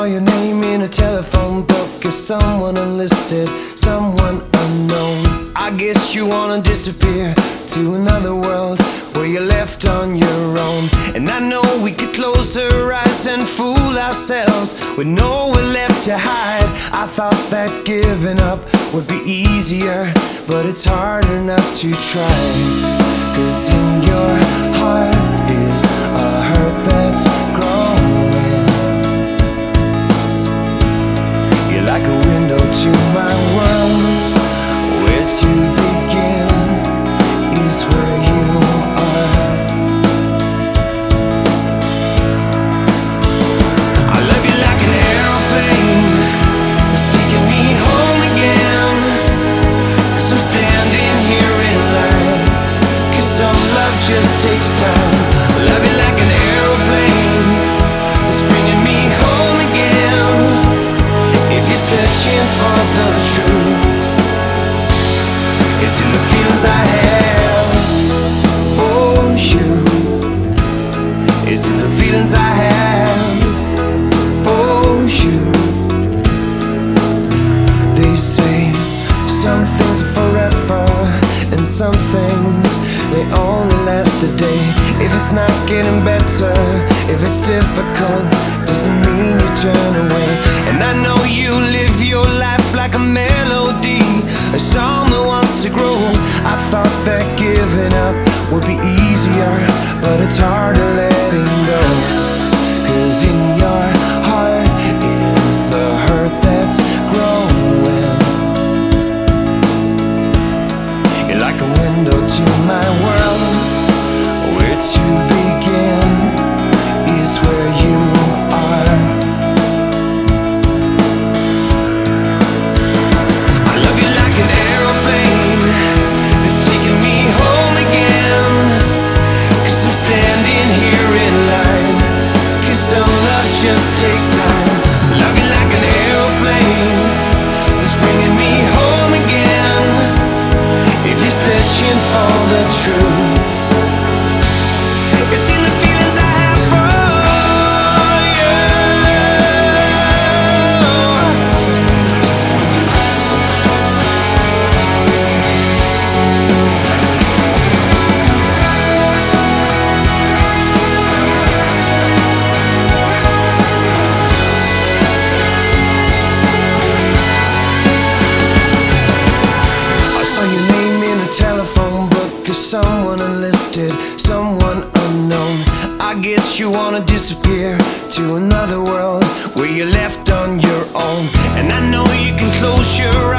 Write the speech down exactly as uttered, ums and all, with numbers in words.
your name in a telephone book as someone unlisted, someone unknown. I guess you wanna disappear to another world where you're left on your own. And I know we could close our eyes and fool ourselves with nowhere left to hide. I thought that giving up would be easier, but it's harder not to try. 'Cause in your heart is a hurt that's growing. You're like a window to my world. Where to begin is where you are. I love you like an airplane that's taking me home again. 'Cause I'm standing here in line, 'cause some love just takes time. I love you like an airplane that's bringing me home again. If you're searching for the truth, it's in the feelings I have for you. It's in the feelings I have for you. They say some things are forever, and some things, they only last a day. If it's not getting better, if it's difficult, doesn't mean you turn away. And I know you live your life like a melody, a song that wants to grow. I thought that giving up would be easier, but it's harder letting go. 'Cause in your heart is a hurt that's growing. You're like a window to my world. Where to begin is where you are. I love you like an aeroplane that's taking me home again. 'Cause I'm standing here in line, 'cause some love just takes time. I love you like an aeroplane that's bringing me home again. If you're searching for the truth, it's in the feelings I have for you. I saw your name in a telephone book as someone unlisted, someone unknown. I guess you wanna disappear to another world where you're left on your own. And I know you can close your